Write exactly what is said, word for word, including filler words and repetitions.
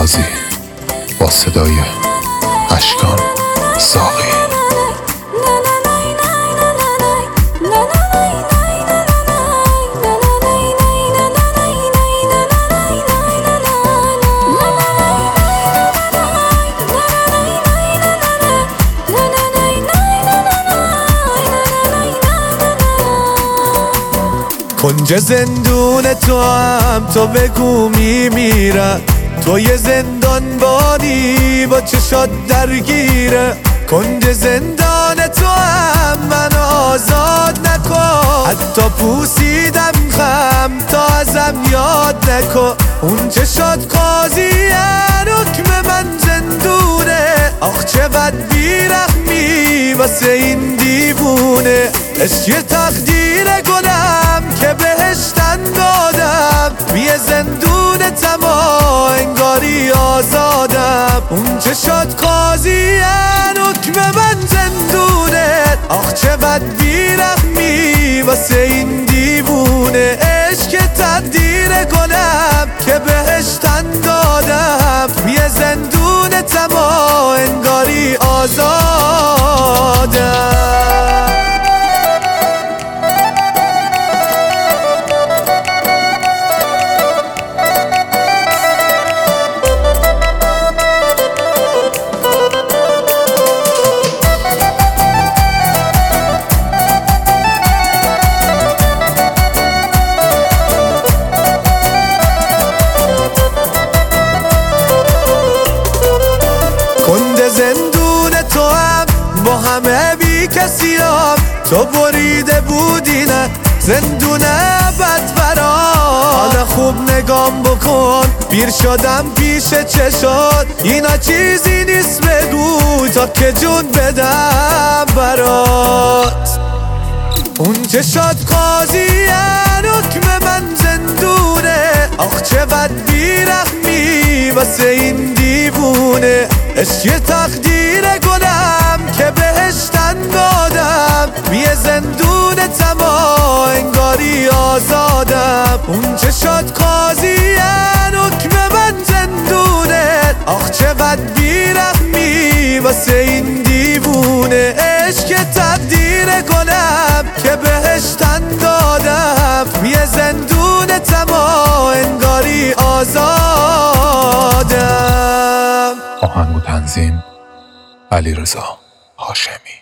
قاضی با صدای اشکان ساقی. کنج زندون تو هم تو بگو میمیرم، تو یه زندانبانی با چشات درگیره. کنج زندان تو هم من آزاد نکن، حتی پوسیدم خم تا ازم یاد نکن. اون چشات قاضیه حکم من زندونه، آخ چه بد بیرحمی واسه این دیوونه. عشق تقدیر گلم که بهشتن دادم، یه زندون تما انگاری آزادم. اون چشات قاضیه حکم من زندونه، آخ چه بد بیرحمی واسه این دیوونه. عشق تقدیر گلم که بهشتن دادم، یه زندون تما انگاری آزادم. کنده زندون تو هم با همه بی کسی هم، تو بریده بودی نه زندونه بد برام. حالا خوب نگام بکن پیر شدم پیش چشات، اینا چیزی نیست بگو تا که جون بدم برات. اون چشات قاضیه حکم من زندونه، آخ چه بد بیرحمی واسه این دیوونه. عشق تقدیر گلم که بهشتن دادم، یه زندون تما انگاری آزادم. اون چشات قاضیه حکم من زندونه، آخ چه بد بیرحمی واسه این دیوونه. عشق تقدیر گلم که بهشتن دادم، یه زندون تما انگاری آزادم. آهنگ و تنظیم علیرضا هاشمی.